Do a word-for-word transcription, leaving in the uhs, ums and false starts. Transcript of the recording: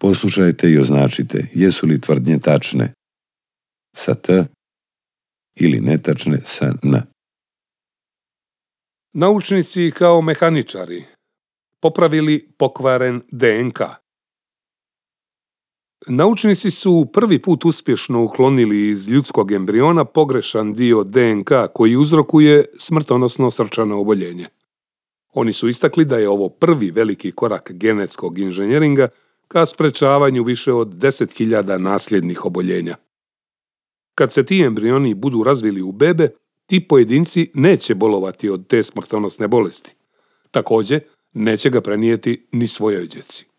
Poslušajte i označite jesu li tvrdnje tačne sa T ili netačne sa N. Naučnici kao mehaničari popravili pokvaren D N K. Naučnici su prvi put uspješno uklonili iz ljudskog embriona pogrešan dio D N K koji uzrokuje smrtonosno srčano oboljenje. Oni su istakli da je ovo prvi veliki korak genetskog inženjeringa ka sprečavanju više od deset hiljada nasljednih oboljenja. Kad se ti embrioni budu razvili u bebe, ti pojedinci neće bolovati od te smrtonosne bolesti. Također, neće ga prenijeti ni svojoj djeci.